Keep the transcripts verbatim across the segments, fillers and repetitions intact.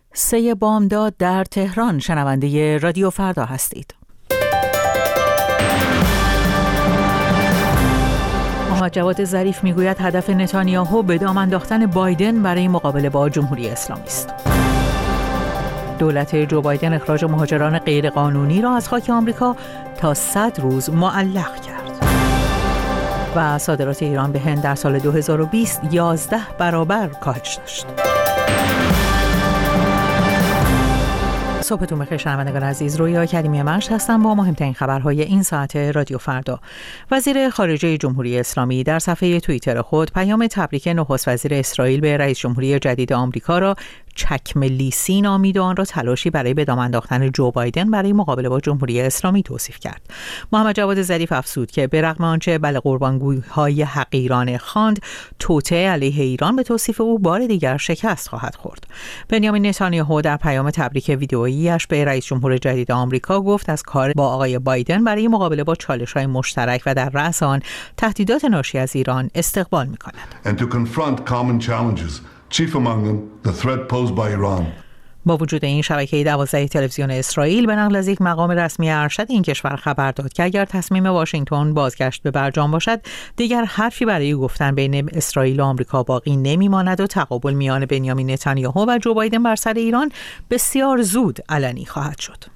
سه بامداد در تهران. شنونده رادیو فردا هستید. محمد جواد ظریف میگوید هدف نتانیاهو به دام انداختن بایدن برای مقابله با جمهوری اسلامی است. دولت جو بایدن اخراج مهاجران غیرقانونی را از خاک آمریکا تا صد روز معلق کرد. و صادرات ایران به هند در سال دو هزار و بیست یازده برابر کاهش داشت. صبحتون بخیر شنوندگان عزیز، رویا کریمی مشت هستم با مهمترین خبرهای این ساعت رادیو فردا. وزیر خارجه جمهوری اسلامی در صفحه توییتر خود پیام تبریک نخست وزیر اسرائیل به رئیس جمهوری جدید آمریکا را چکم لیسی نامید و آن را تلاشی برای به دام انداختن جو بایدن برای مقابله با جمهوری اسلامی توصیف کرد. محمد جواد ظریف افزود که به رغم آنچه بله قربانگویی‌های حقیرانه خواند، توطئه علیه ایران به توصیف او بار دیگر شکست خواهد خورد. بنیامین نتانیاهو در پیام تبریک ویدئویی‌اش به رئیس جمهور جدید آمریکا گفت از کار با آقای بایدن برای مقابله با چالش‌های مشترک و در رأس آن تهدیدات ناشی از ایران استقبال می‌کند. And to confront common challenges. Chief among them, the threat posed by Iran. با وجود این شبکه دوازده تلویزیون اسرائیل به نقل از یک مقام رسمی ارشد این کشور خبر داد که اگر تصمیم واشنگتن بازگشت به برجام باشد، دیگر حرفی برای گفتن بین اسرائیل و آمریکا باقی نمیماند و تقابل میان بنیامین نتانیاهو و جو بایدن بر سر ایران بسیار زود علنی خواهد شد.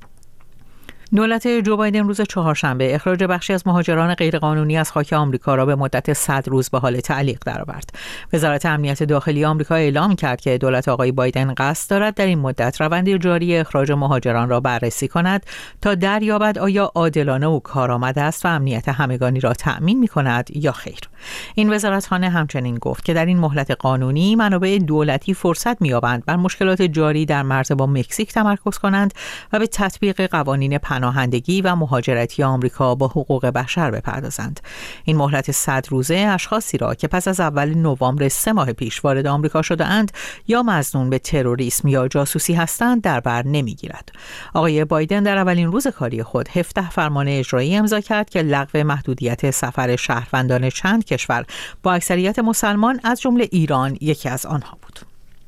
دولت جو بایدن روز چهارشنبه اخراج بخشی از مهاجران غیرقانونی از خاک آمریکا را به مدت صد روز به حال تعلیق درآورد. وزارت امنیت داخلی آمریکا اعلام کرد که دولت آقای بایدن قصد دارد در این مدت روند جاری اخراج مهاجران را بررسی کند تا دریابد آیا عادلانه و کارآمد است و امنیت همگانی را تأمین می‌کند یا خیر. این وزارتخانه همچنین گفت که در این مهلت قانونی منابع دولتی فرصت می‌یابند بر مشکلات جاری در مرز با مکزیک تمرکز کنند و به تطبیق قوانین پناهندگی و مهاجرتی آمریکا با حقوق بشر بپردازند. این مهلت صد روزه اشخاصی را که پس از اول نوامبر سه ماه پیش وارد آمریکا شده‌اند یا مظنون به تروریسم یا جاسوسی هستند در بر نمیگیرد. آقای بایدن در اولین روز کاری خود هفده فرمان اجرایی امضا کرد که لغو محدودیت سفر شهروندان چند کشور با اکثریت مسلمان از جمله ایران یکی از آنها بود.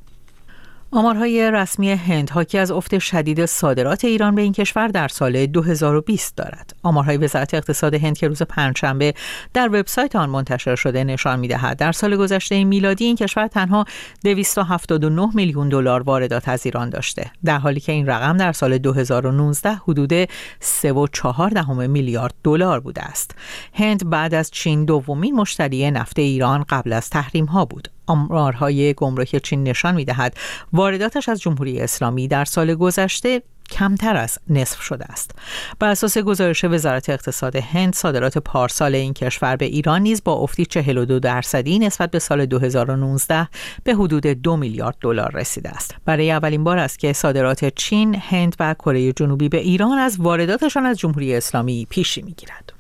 آمارهای رسمی هند حاکی از افت شدید صادرات ایران به این کشور در سال دو هزار و بیست دارد. آمارهای وزارت اقتصاد هند که روز پنجشنبه در وبسایت آن منتشر شده نشان می‌دهد در سال گذشته میلادی این کشور تنها دویست و هفتاد و نه میلیون دلار واردات از ایران داشته، در حالی که این رقم در سال دو هزار و نوزده حدود سه و چهار دهم میلیارد دلار بوده است. هند بعد از چین دومین مشتری نفت ایران قبل از تحریم‌ها بود. آمارهای گمرک چین نشان می‌دهد وارداتش از جمهوری اسلامی در سال گذشته کمتر از نصف شده است. بر اساس گزارش وزارت اقتصاد هند، صادرات پارسال این کشور به ایران نیز با افتی چهل و دو درصدی نسبت به سال دو هزار و نوزده به حدود دو میلیارد دلار رسیده است. برای اولین بار است که صادرات چین، هند و کره جنوبی به ایران از وارداتشان از جمهوری اسلامی پیشی می‌گیرد.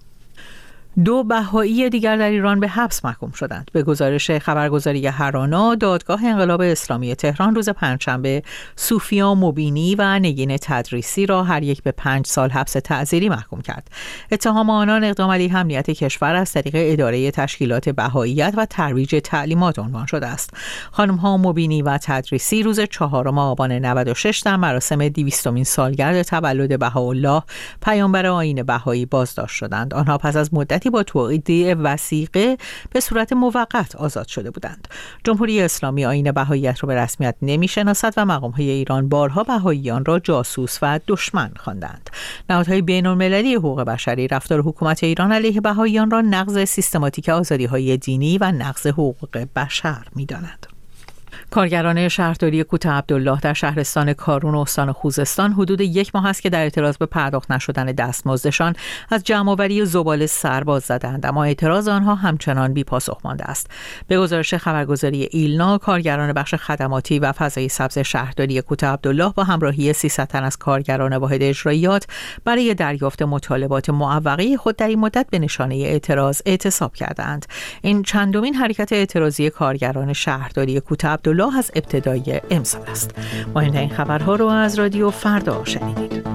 دو بهایی دیگر در ایران به حبس محکوم شدند. به گزارش خبرگزاری هرانا، دادگاه انقلاب اسلامی تهران روز پنجشنبه سوفیا مبینی و نگین تدریسی را هر یک به پنج سال حبس تعزیری محکوم کرد. اتهام آنان اقدام علیه امنیت کشور از طریق اداره تشکیلات بهاییت و ترویج تعلیمات عنوان شده است. خانم‌ها مبینی و تدریسی روز چهارم آبان نود و شش در مراسم دویستمین سالگرد تولد بهاءالله پیامبر آیین بهایی بازداشت شدند. آنها پس از مدت با توقیع وثیقه به صورت موقت آزاد شده بودند. جمهوری اسلامی آیین بهاییت را به رسمیت نمی‌شناسد و مقام‌های ایران بارها بهاییان را جاسوس و دشمن خواندند. نهادهای بین‌المللی حقوق بشری رفتار حکومت ایران علیه بهاییان را نقض سیستماتیک آزادی‌های دینی و نقض حقوق بشر می‌دانند. کارگران شهرداری کوته عبدالله در شهرستان کارون و استان خوزستان حدود یک ماه است که در اعتراض به پرداخت نشدن دستمزدشان از جمع‌آوری زباله سر باز زدند، اما اعتراض آنها همچنان بی‌پاسخ مانده است. به گزارش خبرگزاری ایلنا، کارگران بخش خدماتی و فضای سبز شهرداری کوته عبدالله با همراهی سیصد تن از کارگران واحد اجراییات برای دریافت مطالبات معوقه خود در این مدت به نشانه اعتراض اعتصاب کردند. این چندمین حرکت اعتراضی کارگران شهرداری کوته عبدالله از ابتدای امسال است. مهمترین خبرها رو از رادیو فردا شنیدید.